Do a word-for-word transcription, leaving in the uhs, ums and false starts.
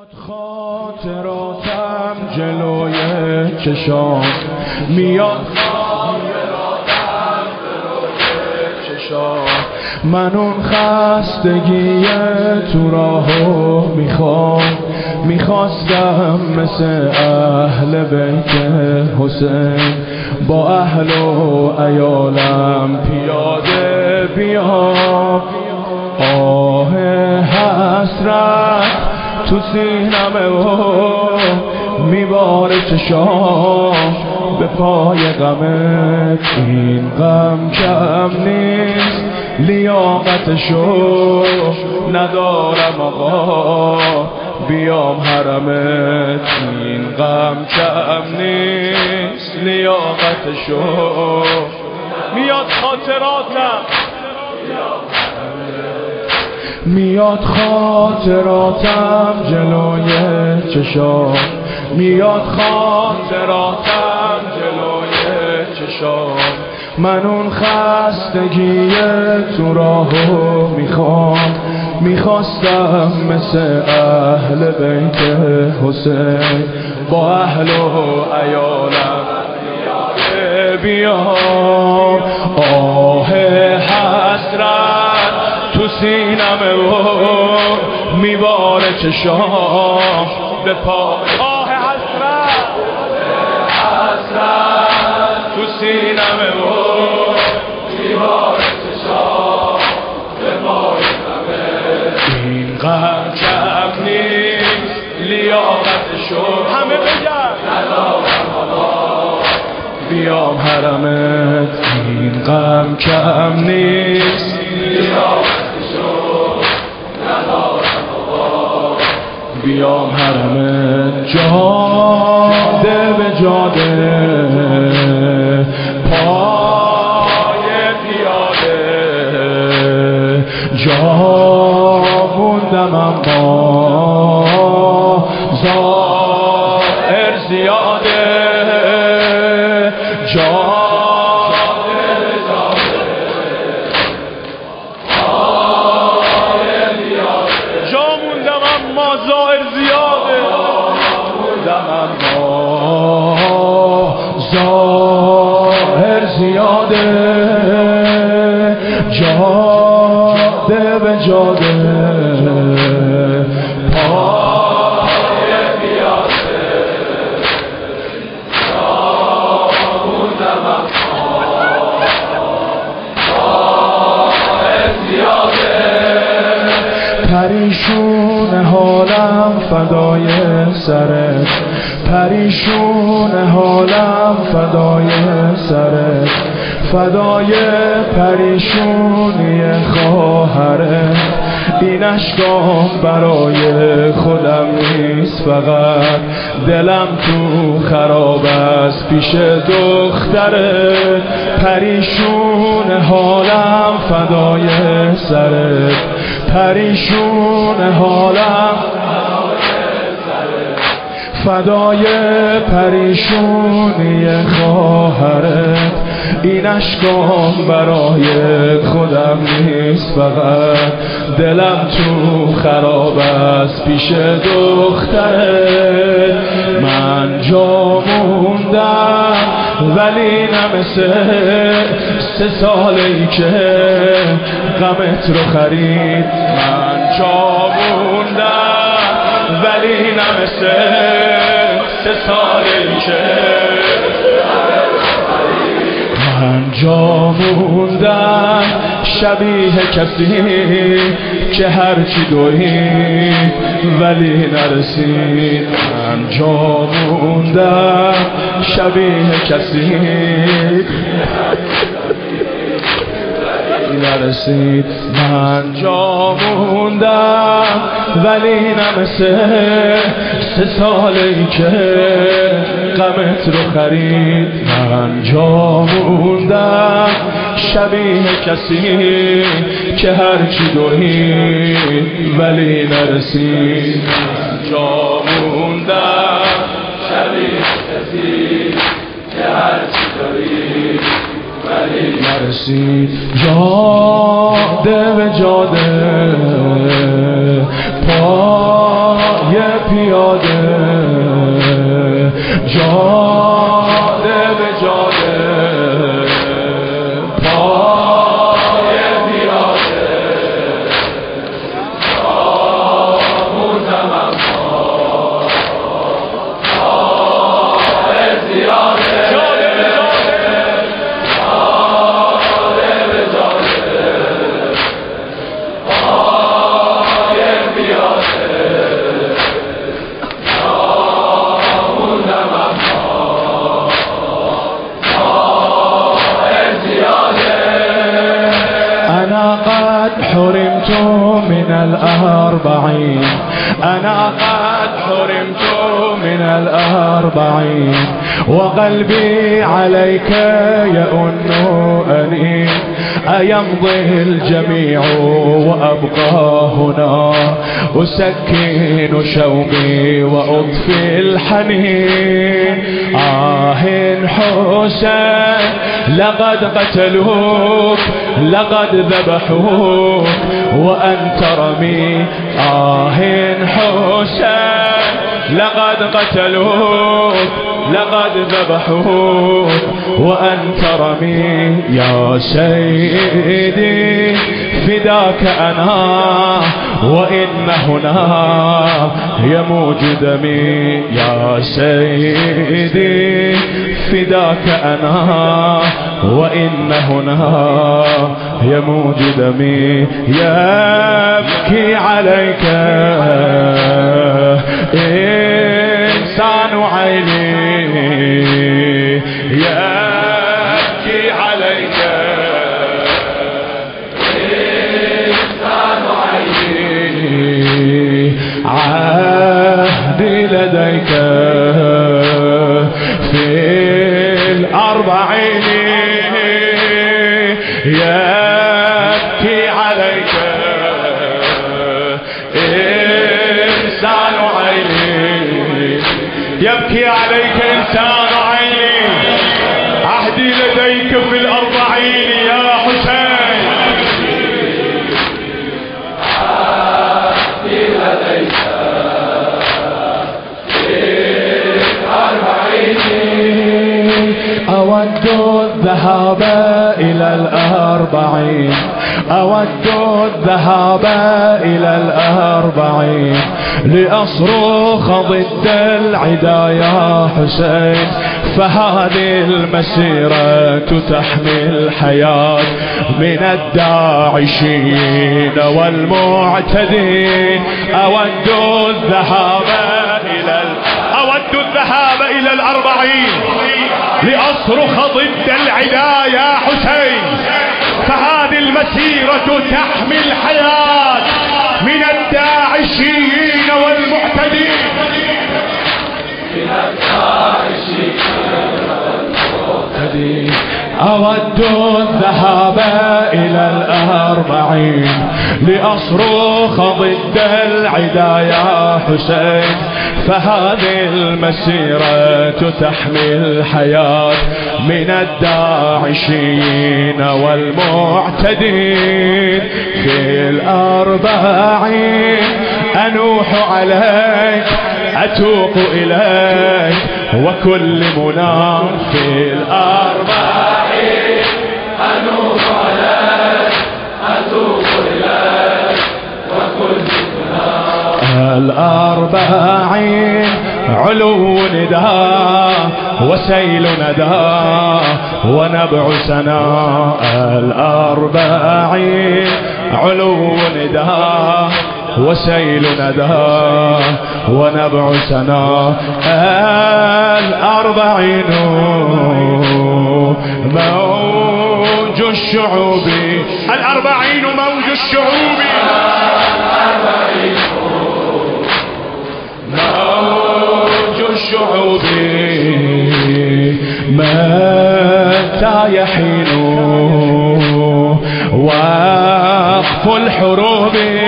خاطراتم جلوی چشام میاد، خاطراتم جلوی چشام من اون خستگی تو راهو میخوام، میخواستم مثل اهل بیت حسین با اهل و عیالم پیاده بیام. آه حسرت تو سینمه و میباره چشام به پای غمت، این غم کم نیست لیاقتشو ندارم آقا بیام حرمت، این غم کم نیست لیاقتشو میاد خاطراتم میاد خاطراتم جلوی چشام میاد خاطراتم جلوی چشام من اون خستگی تو راهو میخوام، میخواستم مثل اهل بیت حسین با اهل و عیالم بیام. آه حسرت تو سینمه و میباره چشام به پا، آه حسرت حسرت تو سینمه و میباره چشام به پای غمت، این غم کم نیست لیاقتشو همه بگن ندارم آقا بیام حرمت، این غم کم نیست بیام حرمت. جاده به جاده پای پیاده جا موندم اما زائر زیاده، جا زائر زیاده دمم زائر زیاده جاده به جاده پای پیاده جامون دمم زائر زیاده پریشون حالم فدای سرت، پریشون حالم فدای سرت، فدای پریشونی خواهرت، این اشکام برای خودم نیست فقط دلم تو خراب است پیش دخترت، پریشون حالم فدای سرت، پریشون حالم فدای پریشونی خواهرت، این اشکام برای خودم نیست فقط دلم تو خراب است پیش دخترت، من جا موندم ولی نه مثل سه سالی که غمت رو خرید، من جا موندم ولی نه مثل سه سالی که من جا موندم شبیه کسی که هرچی دوید ولی نرسید، من جا موندم شبیه کسی نرسید، من جا موندم ولی نه مثل سه سالی که غمت رو خرید، من جا موندم شبیه کسی که هرچی دوید ولی نرسید، من جا موندم شبیه کسی که هرچی دوید ولی نرسید، جاده به جاده پای پیاده جاده به جاده پای پیاده جامون زمان پای زیاده جاده به جاده پای پیاده حرمت من الأربعين أنا قد حرمت من الأربعين وقلبي عليك يئن أنين أيمضي الجميع وأبقى هنا أسكن شوقي وأطفي الحنين آه حسين لقد قتلوك لقد ذبحوك وأنت رمي آه حسين لقد قتلوك لقد ذبحوك وأنت رمي يا سيدي فداك أنا وإن هنا يموج دمي يا سيدي فداك أنا وإن هنا يموج دمي يبكي عليك إنسان عيني يبكي عليك إنسان عيني عهدي لديك في الأربعين يبكي عليك إنسان عيني يبكي عليك إنسان عيني عهدي لديك في الأربعين يا حسين عهدي لديك في الأربعين أود الذهاب إلى الأربعين أود الذهاب إلى الأربعين لأصرخ ضد العدا يا حسين فهذه المسيرة تحمي الحياة من الداعشين والمعتدين أود الذهاب إلى أود الذهاب إلى الأربعين لأصرخ ضد العدا يا حسين فهذه المسيرة تحمي الحياة من الداعشين والمعتدين من الداعشين والمعتدين أود الذهاب إلى الأربعين لأصرخ ضد العدا يا حسين فهذه المسيرة تحمي الحياة من الداعشين والمعتدين في الأربعين أنوح عليك أتوق إليك وكل منى في الأربعين أنوح عليك أتوق إليك وكل منى الأربعين علو نداء وسيل نداء ونبع سناء الأربعين علو نداء وسيل نداء ونبع سناء الأربعين موج الشعوب الأربعين موج الشعوب الأربعين موج الشعوب متى يحين وقف الحروب